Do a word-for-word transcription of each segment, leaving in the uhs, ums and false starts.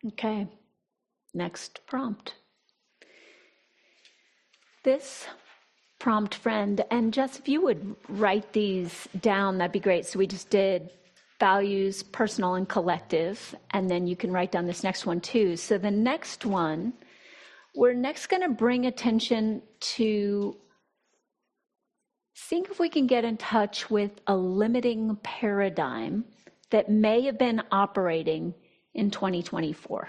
Okay, next prompt. This prompt, friend, and Jess, if you would write these down, that'd be great. So we just did values, personal and collective, and then you can write down this next one too. So the next one, we're next going to bring attention to seeing if we can get in touch with a limiting paradigm that may have been operating in twenty twenty-four.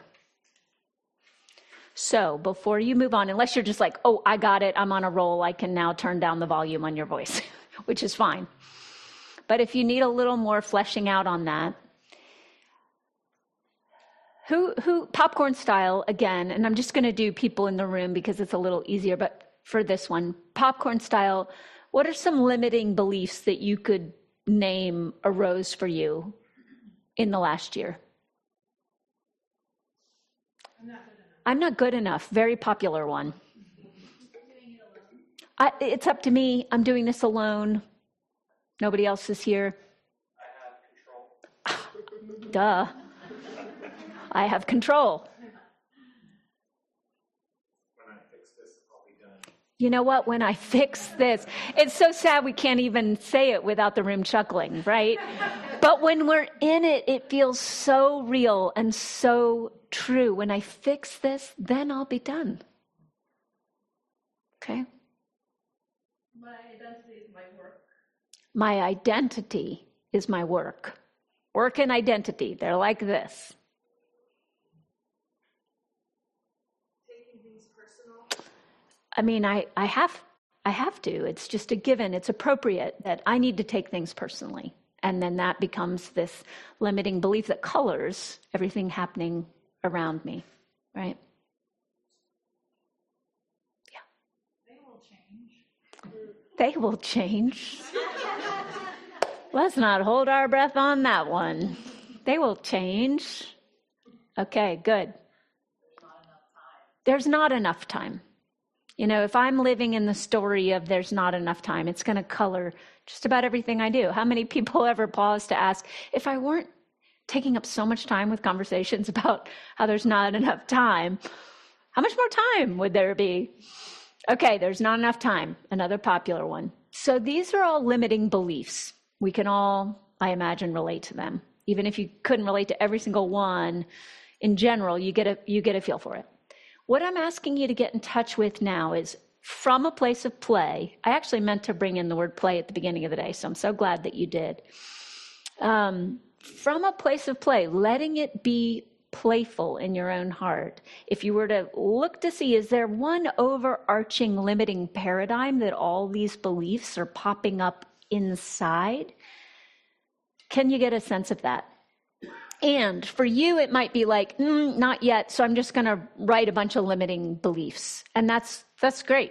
So before you move on, unless you're just like, oh, I got it, I'm on a roll, I can now turn down the volume on your voice, which is fine. But if you need a little more fleshing out on that, who, who, popcorn style again, and I'm just going to do people in the room because it's a little easier, but for this one, popcorn style, what are some limiting beliefs that you could name arose for you in the last year? I'm not good enough. I'm not good enough. Very popular one. I, it's up to me. I'm doing this alone. Nobody else is here. I have control. Duh. I have control. When I fix this, I'll be done. You know what? When I fix this, it's so sad we can't even say it without the room chuckling, right? But when we're in it, it feels so real and so true. When I fix this, then I'll be done. Okay? My identity is my work. My identity is my work. Work and identity, they're like this. Taking things personal. I mean, I, I have I have to. It's just a given. It's appropriate that I need to take things personally. And then that becomes this limiting belief that colors everything happening around me, right? Yeah. They will change. They will change. Let's not hold our breath on that one. They will change. Okay, good. There's not enough time. There's not enough time. You know, if I'm living in the story of there's not enough time, it's going to color just about everything I do. How many people ever pause to ask, if I weren't taking up so much time with conversations about how there's not enough time, how much more time would there be? Okay, there's not enough time, another popular one. So these are all limiting beliefs. We can all, I imagine, relate to them. Even if you couldn't relate to every single one, in general, you get a you get a feel for it. What I'm asking you to get in touch with now is from a place of play. I actually meant to bring in the word play at the beginning of the day, so I'm so glad that you did. Um, from a place of play, letting it be playful in your own heart. If you were to look to see, is there one overarching limiting paradigm that all these beliefs are popping up inside? Can you get a sense of that? And for you, it might be like, mm, not yet, so I'm just going to write a bunch of limiting beliefs. And that's that's great.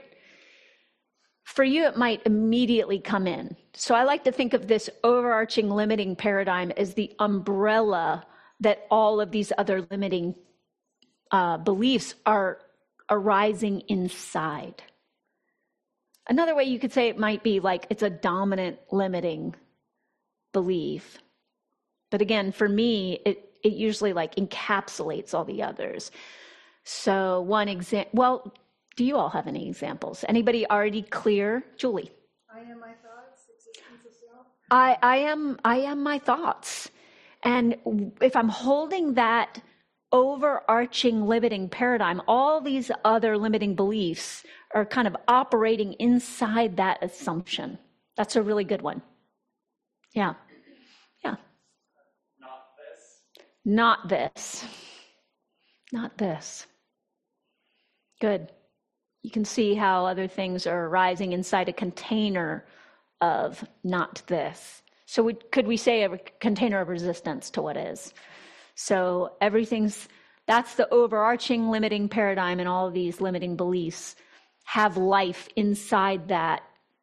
For you, it might immediately come in. So I like to think of this overarching limiting paradigm as the umbrella that all of these other limiting uh, beliefs are arising inside. Another way you could say it might be like it's a dominant limiting belief. But again, for me, it, it usually like encapsulates all the others. So one example, well, do you all have any examples? Anybody already clear? Julie. I am my thoughts, existence of self. I, I am I am my thoughts. And if I'm holding that overarching limiting paradigm, all these other limiting beliefs are kind of operating inside that assumption. That's a really good one. Yeah. Yeah. Not this. Not this. Not this. Good. You can see how other things are arising inside a container of not this. So we, could we say a container of resistance to what is? So everything's, that's the overarching limiting paradigm, and all of these limiting beliefs have life inside that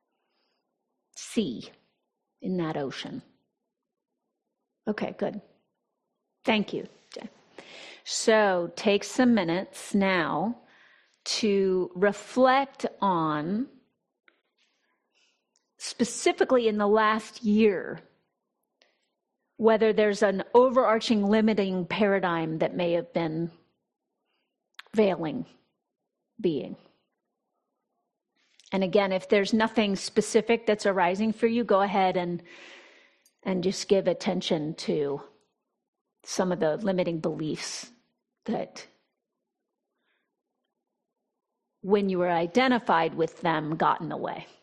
sea, in that ocean. Okay, good. Thank you, Jay. So take some minutes now to reflect on, specifically in the last year, whether there's an overarching limiting paradigm that may have been veiling being. And again, if there's nothing specific that's arising for you, go ahead and and just give attention to some of the limiting beliefs that when you were identified with them got in the way.